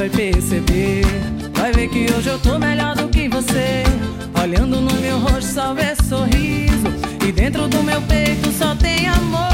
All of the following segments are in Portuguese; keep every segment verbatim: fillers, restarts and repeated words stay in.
vai perceber. Vai ver que hoje eu tô melhor do que você. Olhando no meu rosto só vê sorriso, e dentro do meu peito só tem amor.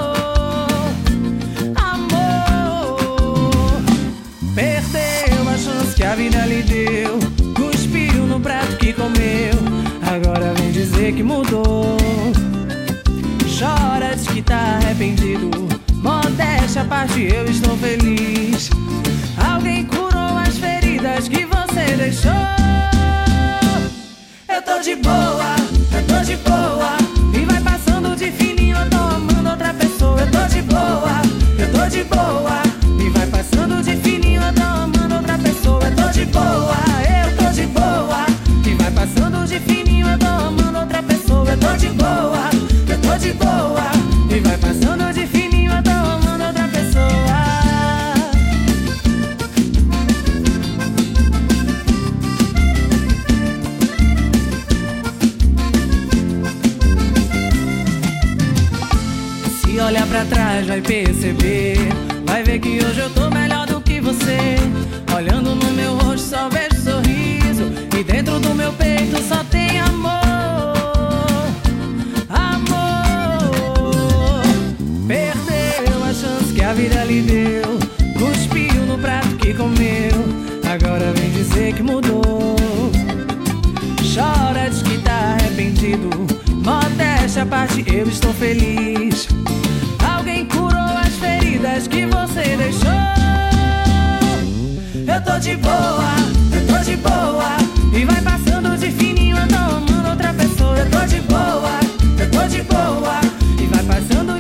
Amor. Perdeu a chance que a vida lhe deu, cuspiu no prato que comeu, agora vem dizer que mudou. Chora, diz que tá arrependido, modéstia à parte, eu estou feliz. Alguém curou as feridas que você deixou. Eu tô de boa, eu tô de boa, e vai passando de fininho, eu tô amando outra pessoa. Eu tô de boa, eu tô de boa, e vai passando de fininho, eu tô amando outra pessoa. Eu tô de boa, eu tô de boa, e vai passando de fininho, eu tô amando outra pessoa. Eu tô de boa, eu tô de boa, e vai passando de fininho, eu tô amando outra pessoa. Se olhar pra trás vai perceber, vai ver que hoje eu tô melhor do que você. Olhando no meu rosto só vejo sorriso, e dentro do meu peito só tem amor. Amor. Perdeu a chance que a vida lhe deu, cuspiu no prato que comeu, agora vem dizer que mudou. Chora, diz que tá arrependido, modéstia à parte, eu estou feliz. Alguém curou as feridas que você deixou. Eu tô de boa, eu tô de boa, e vai passando de fininho, eu tô amando outra pessoa. Eu tô de boa, eu tô de boa, e vai passando